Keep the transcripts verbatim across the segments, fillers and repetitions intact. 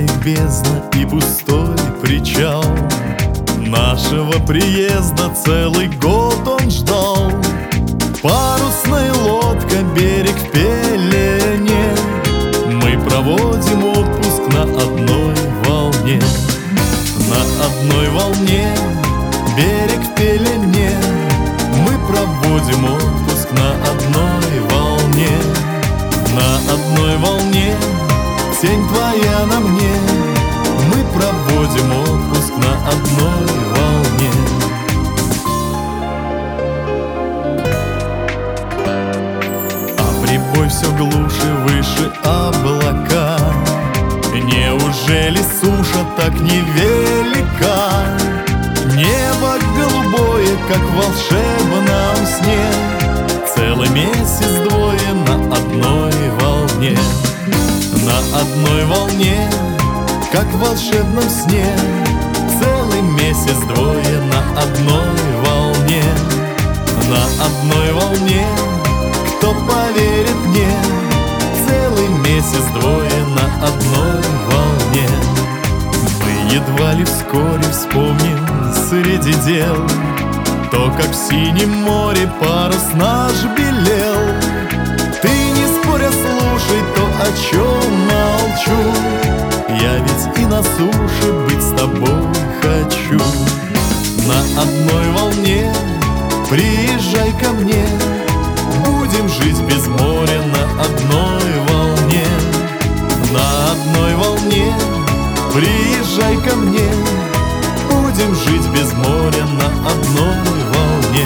Тихая бездна и пустой причал. Нашего приезда целый год он ждал. Парусная лодка, берег в пелене. Мы проводим отпуск на одной волне. На одной волне, берег в пелене. Мы проводим отпуск на одной волне. На одной волне, тень твоя на мне. Мы проводим отпуск на одной волне. А прибой все глуше, выше облака. Неужели суша так невелика? Небо голубое, как в волшебном сне. Целый месяц двое на одной волне. На одной волне, как в волшебном сне. Целый месяц двое на одной волне. На одной волне, кто поверит мне? Целый месяц двое на одной волне. Мы едва ли вскоре вспомним среди дел то, как в синем море парус наш белел. Ты не споря слушай то, о чем молчу. Я ведь и на суше быть с тобой хочу. На одной волне приезжай ко мне. Будем жить без моря на одной волне. На одной волне приезжай ко мне. Будем жить без моря на одной волне.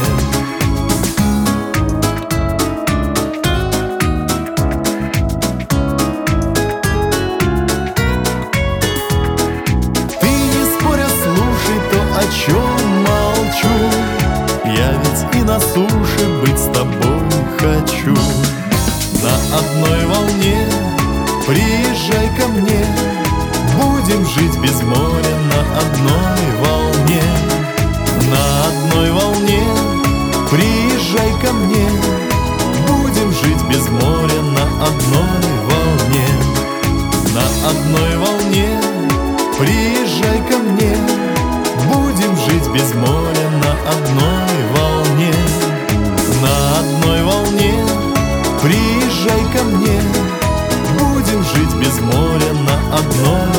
Ты не споря слушай то, о чем молчу. Я ведь и на суше быть с тобой хочу. На одной волне приезжай ко мне. Будем жить без моря на одной волне. На одной волне приезжай ко мне. Будем жить без моря на одной волне. На одной волне приезжай ко мне. Будем жить без моря на одной волне. На одной волне приезжай ко мне. Будем жить без моря на одной